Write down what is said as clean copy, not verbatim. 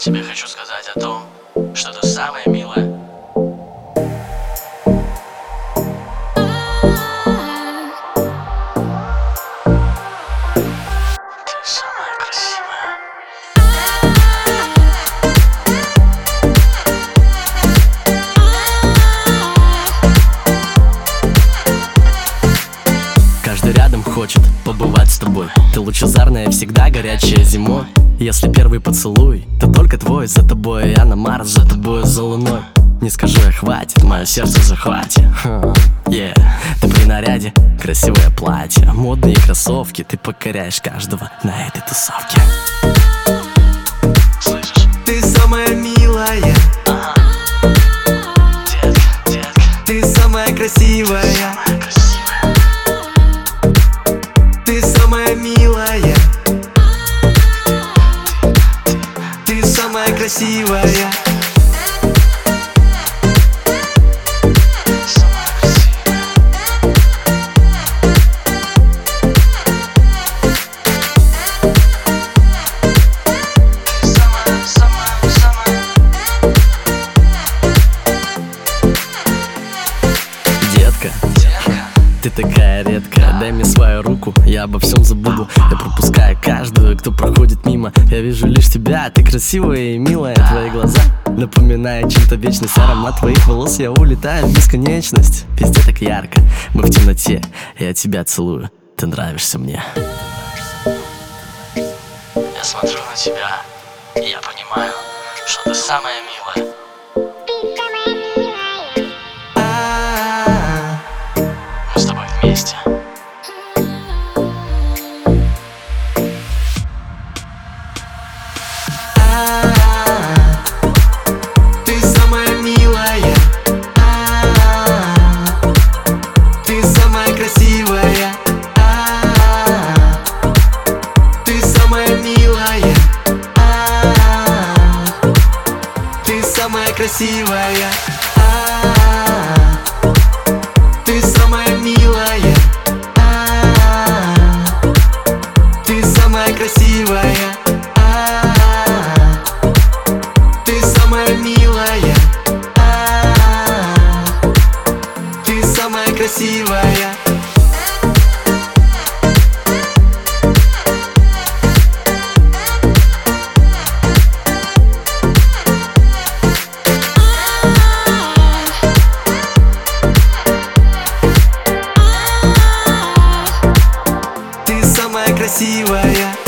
тебе хочу сказать о том, что ты самая милая. Ты самая красивая. Каждый рядом хочет побывать с тобой. Ты лучезарная, всегда горячая зимой. Если первый поцелуй, то только твой. За тобой я на Марс, за тобой за луной. Не скажу я хватит, мое сердце в захвате. Yeah. Ты при наряде, красивое платье, модные кроссовки. Ты покоряешь каждого на этой тусовке. Слышишь? Ты самая милая, Ага. Детка, детка, ты самая красивая, самая красивая. ты самая милая, ты самая красивая. Самая красивая. Детка, ты такая редкая, дай мне свою руку, я обо всем забуду. Я пропускаю каждую, кто проходит мимо. Я вижу лишь тебя, ты красивая и милая. Твои глаза напоминают чем-то вечность. Аромат твоих волос, я улетаю в бесконечность. Везде так ярко, мы в темноте. Я тебя целую, ты нравишься мне. Я смотрю на тебя, и я понимаю, что ты самая милая. Мы с тобой вместе. Ты самая милая, ты самая красивая, ты самая милая, ты самая красивая, ты самая милая, ты самая красивая, ты самая милая, ты самая красивая. Ты самая красивая.